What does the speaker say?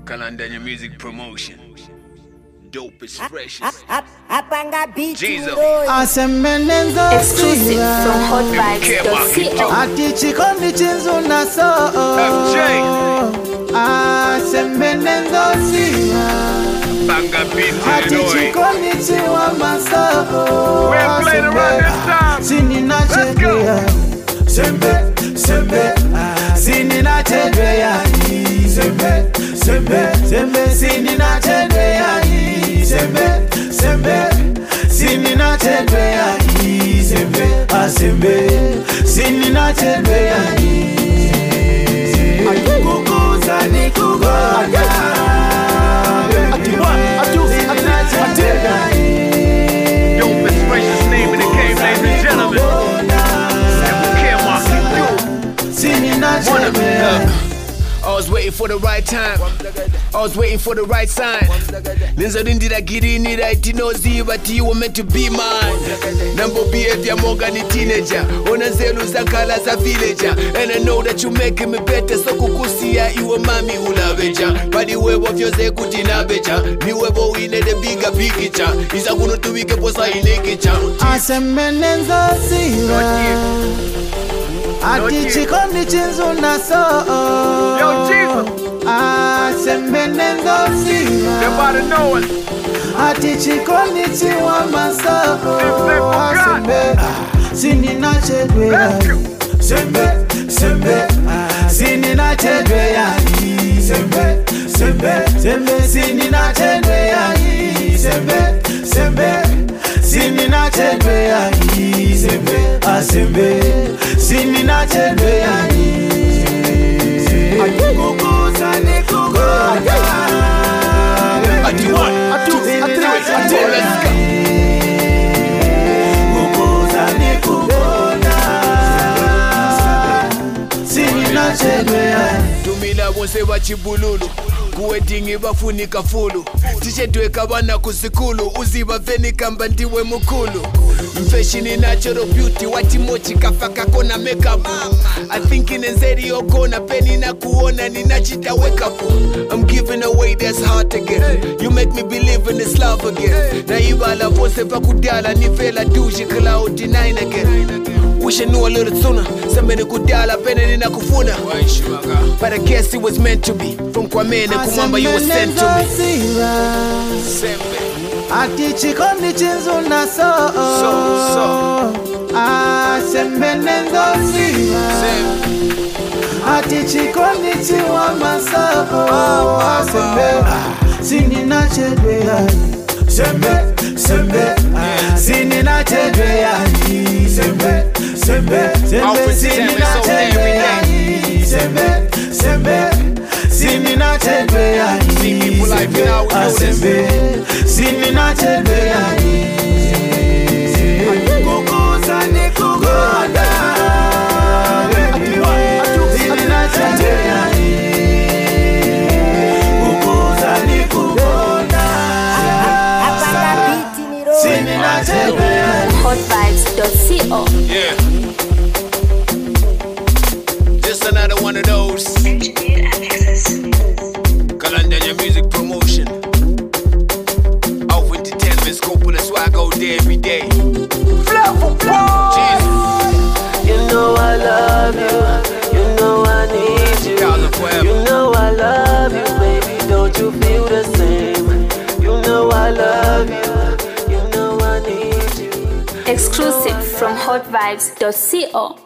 Kalandanya Music Promotion. Dope is fresh. Jesus. Exclusive from hotvibes.co. Atichikondi chinzu na so FJ. Asembenenzo siwa Banga beat. Atichikondi chiwa maso. We're playing around this time. Sini na chedweya Sembe, sembe Sini na chedweya Sembe, sembe, sembe Sini na chedweya Sembe, sembe Sini na chedweya Sembe, sembe Sini na chedweya Kukuza ni kugoja Dope is freshest name in the game, ladies and gentlemen. I was waiting for the right time. I was waiting for the right sign. Linza dindira girini right inozi, but you were meant to be mine. Number behavior moga ni teenager. Ona zelu zankala za villager. And I know that you making me better. So kukusia iwe mami ulaveja. Badi webo vyoze kutina beja. Ni webo wine the bigger picture. Isa kuno tuwike posa inekicha. Asemenenzo siwa Atichikondi chinzu na so. Yo, Jesus. Asemenenzo siwa Everybody know it. Atichikondi chiwa maso. Asembe Sini na chedweya Sembe, sembe Sini na chedweya Sembe, sembe, sembe Sini na chedweya Sembe, sembe Sini na chedweya Sembe, sembe Sini na chedweya Kukuza ni kugoja Ati one, ati two, ati three, let's go. Kukuza ni kugoja Sini na chedweya Tumila wonse wachibululu kuwedingi bafunika fulu tichedweka bana kusikulu uziba veni kamba ndiwe mukulu mfeshini natural beauty watimochi kafaka kona makeup I think inenzeri okona peni na kuona ninachita wake up I'm giving away that's hard to get you make me believe in this love again na ibala vose pakudala nifela dushi cloud nine again Wish I knew a little sooner. Somebody could dial up and in a kufuna. But I guess it was meant to be. From Kwame and Kumamba, you were sent to me. Atichikondi chinzu na so. Asemenenzo siwa Atichikondi chiwa maso. Asembe Sini na chedweya Sembe, sembe Sini na chedweya Sembe, sembe, sembe Sini na chedweya Sembe, sembe Sini na chedweya Sembe, sini na chedweya Kukuza ni kugoja Sini na chedweya Kukuza ni kugoja Sini na chedweya hotvibes.co. Yeah. Just another one of those. Kalandanya Music Promotion. Off entertainment, scope of the swag out there every day. Jesus. You know I love you. You know I need you. You know I love you, baby. Don't you feel the same? You know I love you. You know I need you. Exclusive from hotvibes.co.